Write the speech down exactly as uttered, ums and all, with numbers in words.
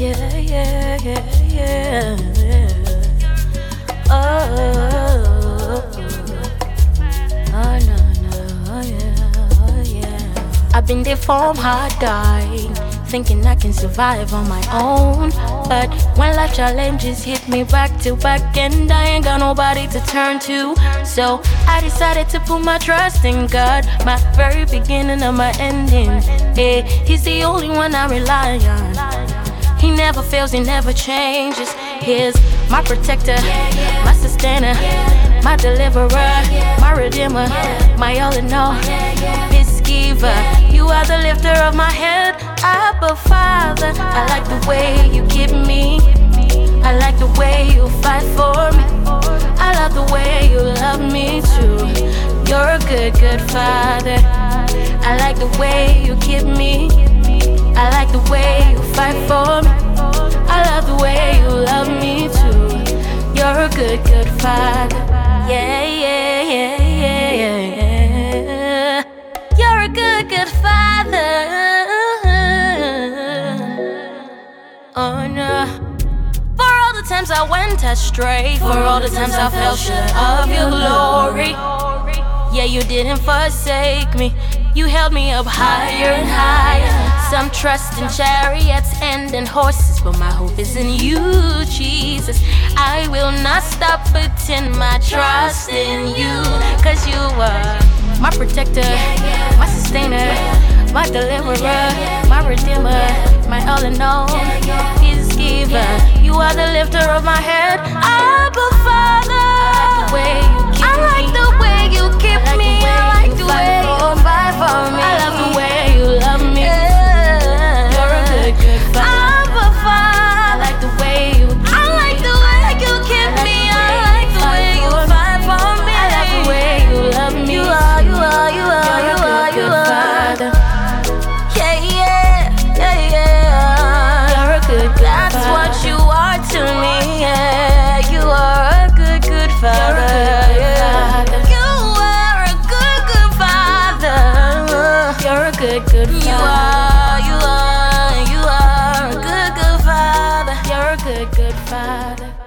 Yeah, yeah, yeah, yeah. Oh, oh, no, no, yeah, oh, yeah. I've been deformed, hard dying, thinking I can survive on my own. But when life challenges hit me back to back, and I ain't got nobody to turn to, so I decided to put my trust in God, my very beginning of my ending. Yeah, He's the only one I rely on. He never fails, He never changes. He's my protector, my sustainer, my deliverer, my redeemer, my all in all, peace giver. You are the lifter of my head, Abba Father. I like the way you keep me, I like the way you fight for me, I love the way you love me too. You're a good, good Father. I like the way you keep me, I like the way you fight for me, I love the way you love me too. You're a good, good Father. Yeah, yeah, yeah, yeah, yeah. You're a good, good Father. Oh no. For all the times I went astray, for all the times I fell short of your glory, yeah, you didn't forsake me. You held me up higher and higher. Some trust in chariots and in horses, but my hope is in you, Jesus. I will not stop putting my trust in you, cause you are my protector, my sustainer, my deliverer, my redeemer, my all in all, peace giver. You are the lifter of my head, Abba Father. I like the way you keep me, I like the way you fight for me, I love the way you love me. You're a good, good Father. Abba Father. I like the way you keep me, I like the way you keep me, I like the way you fight for me, I love the way you love me. You are, you are, you are, you are, you are. Yeah, yeah, yeah, yeah. You're a good, good That's Father. What you are to me, yeah. You are a good, good Father. You're a good, good Father. You are, you are, you are a good, good Father. You're a good, good Father.